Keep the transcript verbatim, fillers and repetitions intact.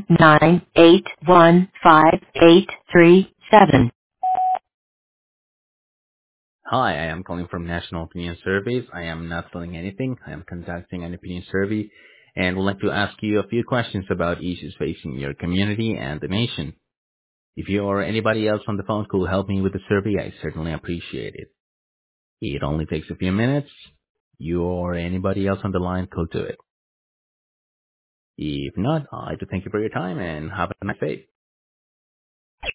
nine eight one five eight three seven. Hi, I am calling from National Opinion Surveys. I am not selling anything. I am conducting an opinion survey and would like to ask you a few questions about issues facing your community and the nation. If you or anybody else on the phone could help me with the survey, I certainly appreciate it. It only takes a few minutes. You or anybody else on the line could do it. If not, I'd like to thank you for your time and have a nice day.